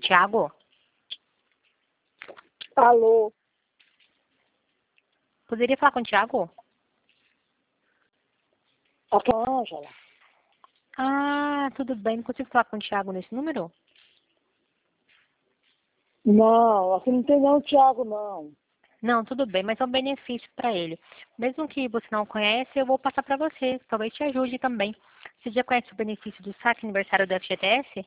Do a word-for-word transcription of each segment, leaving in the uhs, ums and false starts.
Tiago? Alô? Poderia falar com o Tiago? Aqui é a Ângela. Ah, tudo bem. Não consigo falar com o Tiago nesse número? Não, aqui não tem não, Thiago, não. Não, tudo bem, mas é um benefício para ele. Mesmo que você não conhece, eu vou passar para você. Talvez te ajude também. Você já conhece o benefício do saque aniversário do F G T S?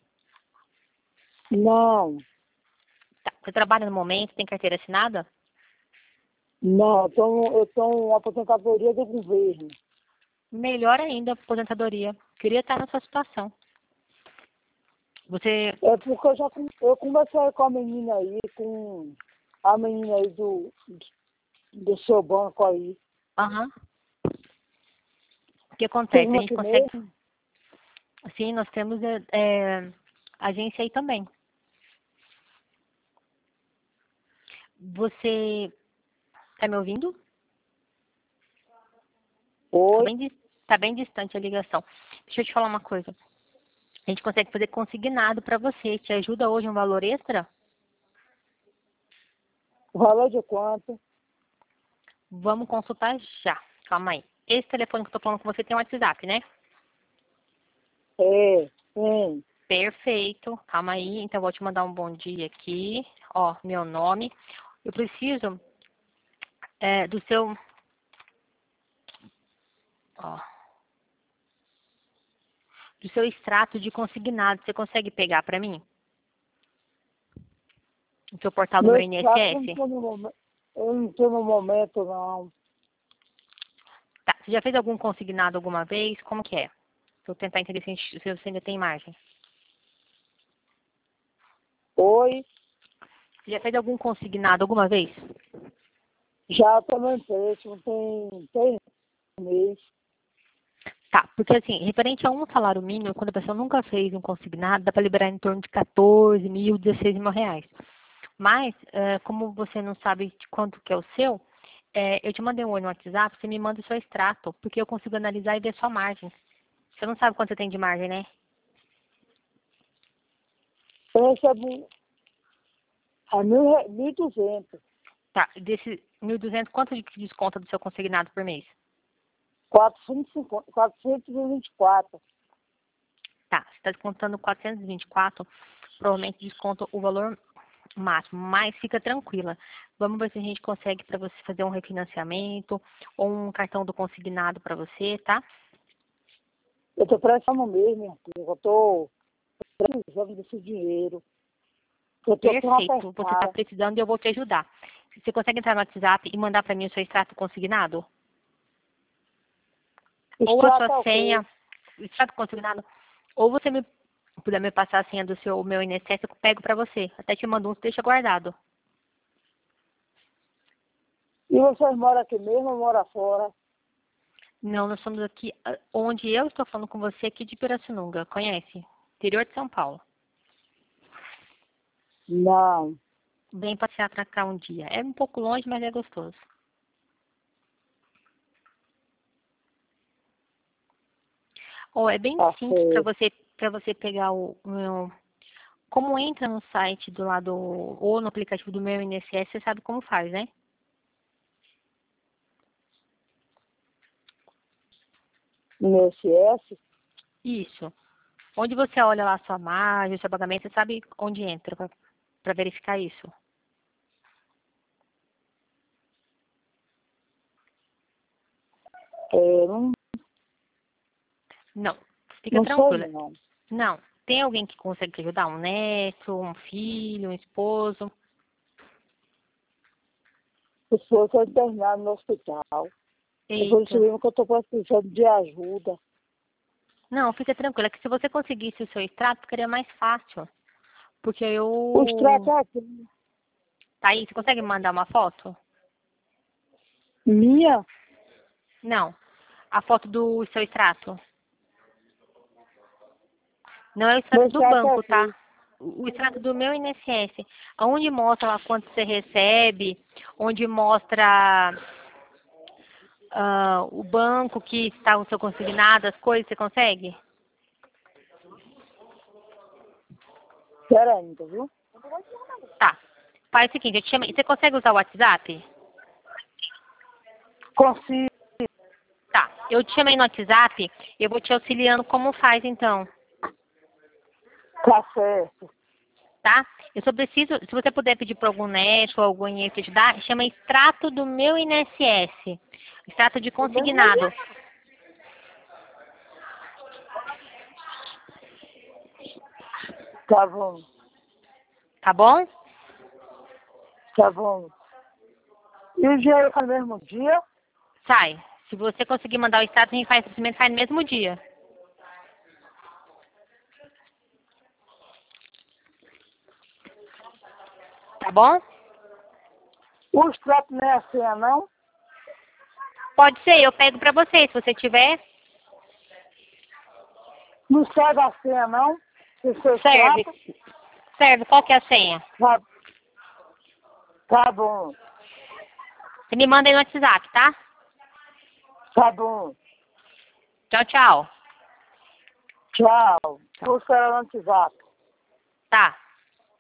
Não, Tá. Você trabalha no momento, tem carteira assinada? não, eu tô, eu tô uma aposentadoria do governo. Melhor ainda, aposentadoria. Queria estar na sua situação. Você... É porque eu já com- eu conversei com a menina aí, com a menina aí do, do seu banco aí. Aham. O que Tem acontece? A uma gente aqui consegue... mesmo? Sim, nós temos é, é, agência aí também. Você tá me ouvindo? Tá Oi? bem, dis- tá bem distante a ligação. Deixa eu te falar uma coisa. A gente consegue fazer consignado para você. Te ajuda hoje um valor extra? O valor de quanto? Vamos consultar já. Calma aí. Esse telefone que eu tô falando com você tem um WhatsApp, né? É, tem. Perfeito. Calma aí. Então, eu vou te mandar um bom dia aqui. Ó, meu nome. Eu preciso é, do seu... Ó, do seu extrato de consignado. Você consegue pegar para mim? O seu portal do Meu meu extrato eu não I N S S? tô no momento, eu não tô no momento, não. Tá. Você já fez algum consignado alguma vez? Como que é? Vou tentar entender se a gente- se você ainda tem margem. Oi? Você já fez algum consignado alguma vez? Já tô no empréstimo, tem, tem mês. Tá, porque assim, referente a um salário mínimo, quando a pessoa nunca fez um consignado, dá para liberar em torno de quatorze mil, dezesseis mil reais. Mas, eh, como você não sabe de quanto que é o seu, eh, eu te mandei um oi no WhatsApp, você me manda o seu extrato, porque eu consigo analisar e ver sua margem. Você não sabe quanto você tem de margem, né? Eu recebo a mil, re- mil e duzentos. Tá, desse mil e duzentos, quanto de desconta do seu consignado por mês? quatrocentos e cinquenta, quatrocentos e vinte e quatro. Tá, você está descontando quatrocentos e vinte e quatro, provavelmente desconta o valor máximo, mas fica tranquila. Vamos ver se a gente consegue para você fazer um refinanciamento ou um cartão do consignado para você, tá? Eu tô precisando mesmo, minha filha. Eu tô precisando desse dinheiro. Eu tô tão Perfeito, você está apertada. precisando e eu vou te ajudar. Você consegue entrar no WhatsApp e mandar para mim o seu extrato consignado? Ou a sua Extrato é o quê? senha, extrato consignado, ou você me puder me passar a senha do seu meu I N S S, eu pego para você. Até te mando um, deixa guardado. E vocês moram aqui mesmo ou moram fora? Não, nós estamos aqui, ah, onde eu estou falando com você, aqui de Pirassununga, conhece? Interior de São Paulo. Não. Vem passear pra cá um dia. É um pouco longe, mas é gostoso. Ou é bem Tá simples para certo. você para você pegar o, o meu. Como entra no site do lado ou no aplicativo do meu I N S S, você sabe como faz, né? No I N S S? Isso. Onde você olha lá a sua margem, o seu pagamento, você sabe onde entra para verificar isso. É, não, Não, fica não sei tranquila. não. Não. Tem alguém que consegue te ajudar? Um neto, um filho, um esposo? Eu sou tô internado no hospital. É por isso Eita. mesmo que eu tô precisando de ajuda. Não, fica tranquila, que se você conseguisse o seu extrato, ficaria mais fácil. Porque O extrato eu... é aqui. Tá aí, você consegue me mandar uma foto? Minha? Não. A foto do seu extrato. Não é o Meu extrato do extrato é banco, tá? aqui. O extrato do meu I N S S. Onde mostra lá quanto você recebe, onde mostra ah, o banco que está o seu consignado, as coisas, você consegue? Espera ainda, viu? Tá. Faz o seguinte, eu te chamo... Você consegue usar o WhatsApp? Consigo. Tá. Eu te chamei no WhatsApp, eu vou te auxiliando como faz, então. Tá certo. Tá? Eu só preciso, se você puder pedir para algum médico ou algum te ajudar, chama extrato do meu I N S S. Extrato de consignado. Tá bom. Tá bom? Tá bom. E o dinheiro faz no mesmo dia? Sai. Se você conseguir mandar o extrato, a gente faz o procedimento sai no mesmo dia. Tá bom? O extrato não é a senha, não? Pode ser, eu pego pra você, se você tiver. Não serve a senha, não? Se for Serve. extrato? Serve. Qual que é a senha? Tá, tá bom. Você me manda aí no WhatsApp, tá? Tá bom. Tchau, tchau. Tchau. Vou esperar no WhatsApp. Tá.